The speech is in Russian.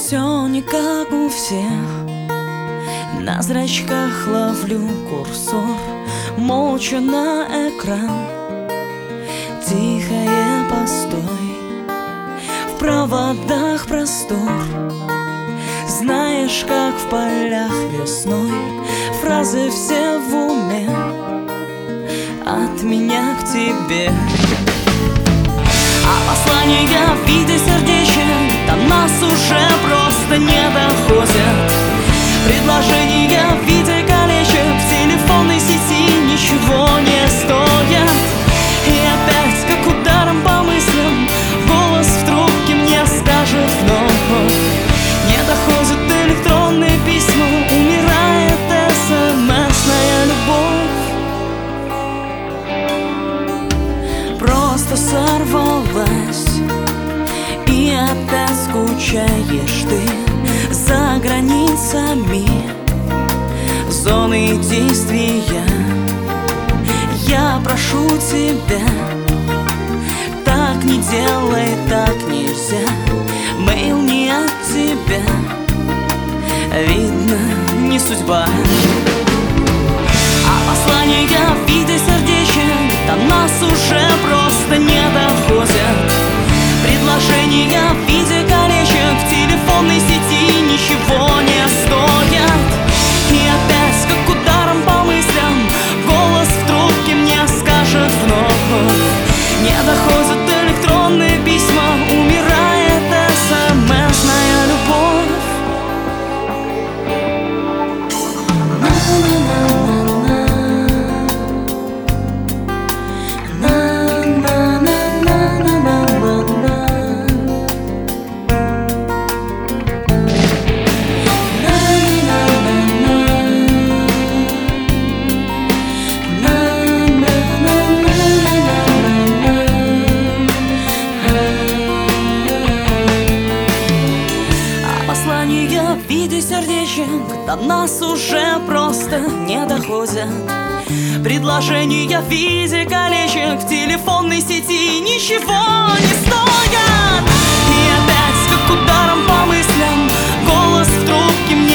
все не как у всех. На зрачках ловлю курсор, молча на экран. Тихое постой, в проводах простор. Знаешь, как в полях весной, фразы все в уме, от меня к тебе. А послания в виде сердечек до нас уже просто не доходят. Предложения в виде колечек в телефонной сети ничего не стоят. И опять, как ударом по мыслям, голос в трубке мне скажет вновь: не доходят электронные письма, умирает смс-ная любовь. Просто сорвалась, и опять скучаешь ты за границами зоны действия. Я прошу тебя, так не делай, так нельзя. Мейл не от тебя, видно, не судьба. А послания в виде сердечек до нас уже просто не доходят. Предложения в виде колечек в телефонной сети ничего не стоят. И опять, как ударом по мыслям, голос в трубке мне скажет вновь: не доходят электронные письма, умирает смс-ная любовь. В виде сердечек до нас уже просто не доходят. Предложения в виде колечек в телефонной сети ничего не стоят. И опять, как ударом по мыслям, голос в трубке